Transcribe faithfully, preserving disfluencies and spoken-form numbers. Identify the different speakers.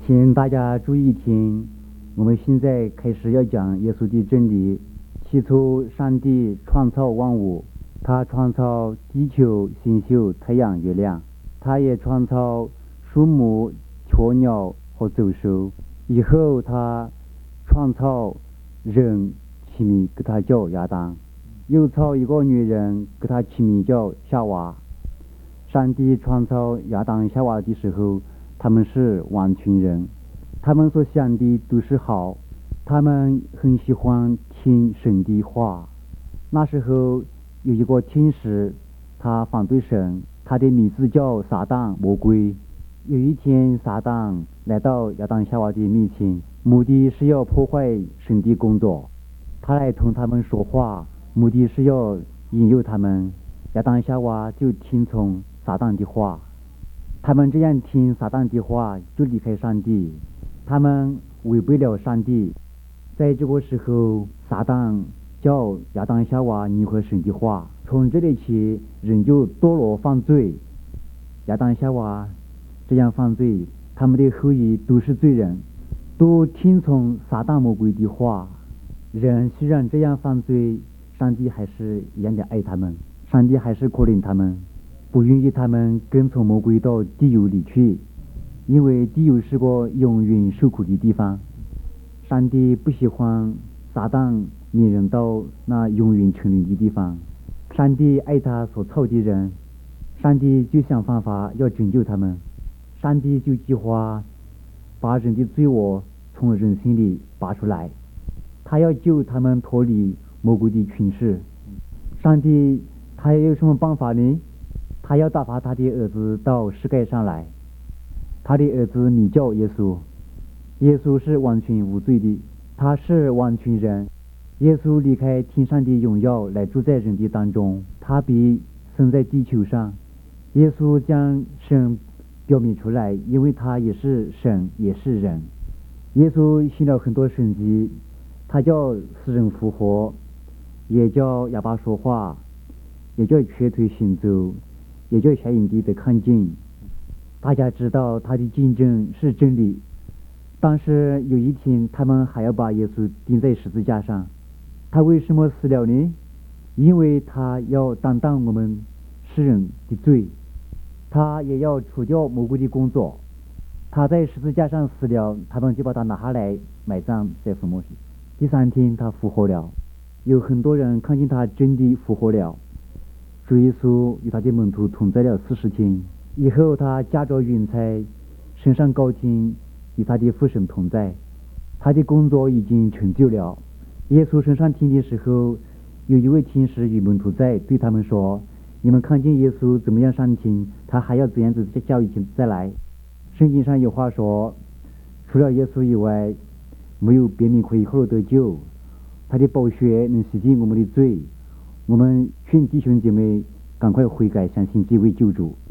Speaker 1: 请大家注意听，我们现在开始要讲耶稣的真理。起初，上帝创造万物，他创造地球、星宿、太阳、月亮，他也创造树木、雀鸟和走兽。以后，他创造人，起名给他叫亚当，又造一个女人，给他起名叫夏娃。上帝创造亚当、夏娃的时候，他们是完全人，他们所想的都是好，他们很喜欢听神的话。那时候有一个天使，他反对神，他的名字叫撒旦魔鬼。有一天，撒旦来到亚当夏娃的面前，目的是要破坏神的工作。他来同他们说话，目的是要引诱他们。亚当夏娃就听从撒旦的话，他们这样听撒旦的话，就离开上帝，他们违背了上帝。在这个时候，撒旦叫亚当夏娃逆和神的话，从这里起，人就堕落犯罪。亚当夏娃这样犯罪，他们的后裔都是罪人，都听从撒旦魔鬼的话。人虽然这样犯罪，上帝还是一样的爱他们，上帝还是可怜他们，不允许他们跟从魔鬼到地狱里去，因为地狱是个永远受苦的地方。上帝不喜欢撒旦引人到那永远沉沦的地方。上帝爱他所造的人，上帝就想办法要拯救他们，上帝就计划把人的罪恶从人心里拔出来，他要救他们脱离魔鬼的权势。上帝他有什么办法呢？他要打发他的儿子到世界上来，他的儿子名叫耶稣。耶稣是完全无罪的，他是完全人。耶稣离开天上的荣耀来住在人的当中，他比生在地球上。耶稣将神表明出来，因为他也是神也是人。耶稣行了很多神迹，他叫死人复活，也叫哑巴说话，也叫瘸腿行走，也叫瞎眼的得看见。大家知道他的见证是真理，但是有一天他们还要把耶稣钉在十字架上。他为什么死了呢？因为他要担当我们世人的罪，他也要除掉魔鬼的工作。他在十字架上死了，他们就把他拿下来埋葬在坟墓里。第三天他复活了，有很多人看见他真的复活了。主耶稣与他的门徒同在了四十天以后，他驾着云彩升上高天，与他的父神同在，他的工作已经成就了。耶稣升上天的时候，有一位天使与门徒在，对他们说，你们看见耶稣怎么样上天，他还要怎样子叫一天再来。圣经上有话说，除了耶稣以外，没有别名可以后得救，他的宝血能洗净我们的罪。我们劝弟兄姐妹赶快悔改，相信这位救主。